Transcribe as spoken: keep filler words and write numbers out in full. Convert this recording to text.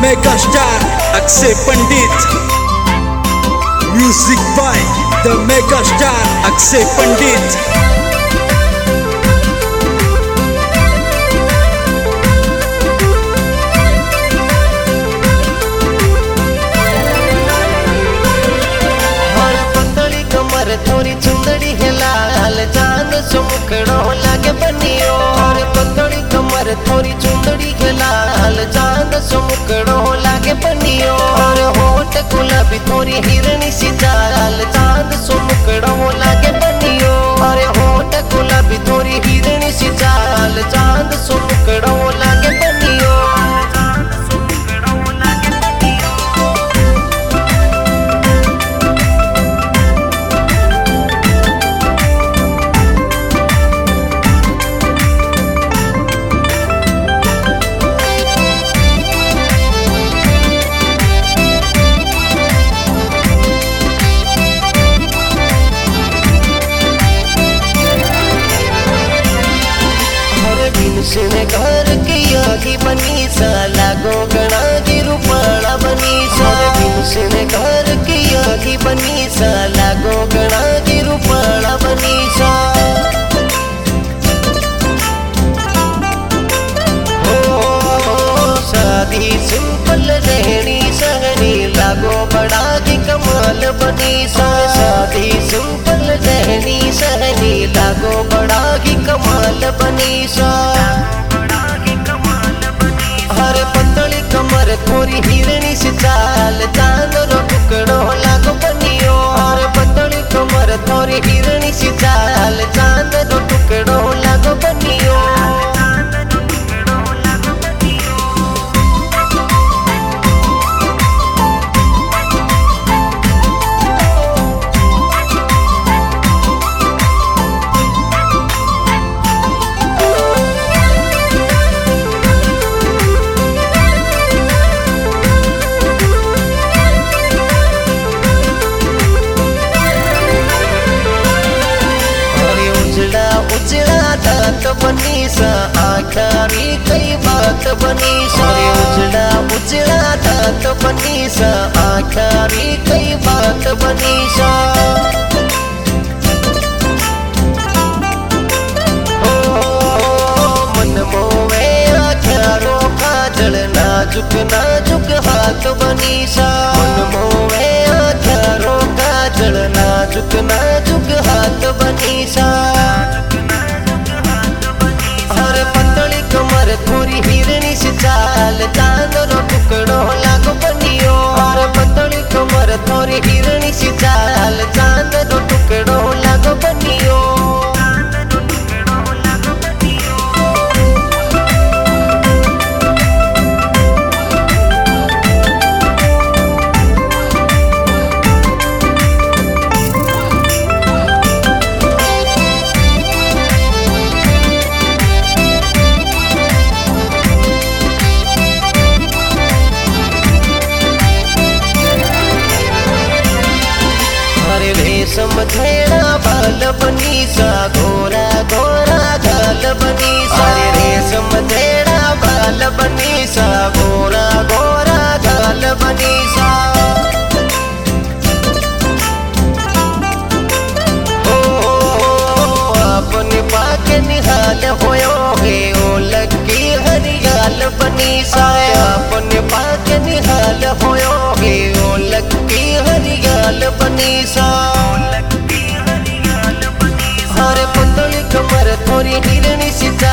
Mega star Akshay Pandit. Music by the mega star Akshay Pandit. थोड़ी चुंदड़ी है लाल चांद सुमुखड़ो लागे बनियो। और पतली कमर थोड़ी चुंदड़ी है लाल चांद सुमुखड़ो लागे बनियो। और होठ गुलाबी थोड़ी हिरणी सी चाल चांद सुमुखड़ो लागे बनियो। और होठ गुलाबी थोड़ी हिरणी सी चाल चांद सुमुखड़ो लागे बनियो। सिने घर की आगी बनी सा लागो गणा की रूपाला बनी सा। सिने घर की आगी बनी सा लागो गणा की रूपाला बनी सा। हो शादी सिंपल रहनी सहनी लागो बड़ा की कमाल बनी सा। शादी सिंपल रहनी सहनी लागो बड़ा की कमाल बनी सा। हर पतली कमर थोड़ी हिरणी सी चाल चांद रो टुकड़ो लागो बनियो। हर पतली कमर थोड़ी हिरणी सी चाल चांद रो टुकड़ो लागो बनियो। तो बनी सा आखारी कई बात बनी सा। उजड़ा उजड़ा था तो बनी सा आखारी कई बात बनी सा। मन मोवे आखारो काजल नाजुक नाजुक हाथ बनी सा। मन मोवे आखारो काजल नाजुक नाजुक हाथ बनी सा। कमर थोड़ी हिरणी सी चाल चांद रो टुकड़ो लागो बनियो। और पतली कमर थोड़ी हिरणी सी चाल चांद रो टुकड़ो लागो बनियो। समझेड़ा बाल बनी सा गोरा गोरा गाल बनी सा। रे समझेड़ा बाल बनी सा गोरा गोरा गाल बनी सा। ओ अपने पाके निहाल होयो है ओ लगी हरियाल बनी सा। अपने पाके निहाल होयो है ओ लगी हरियाल बनी सा। हर पतली कमर थोड़ी हिरणी सी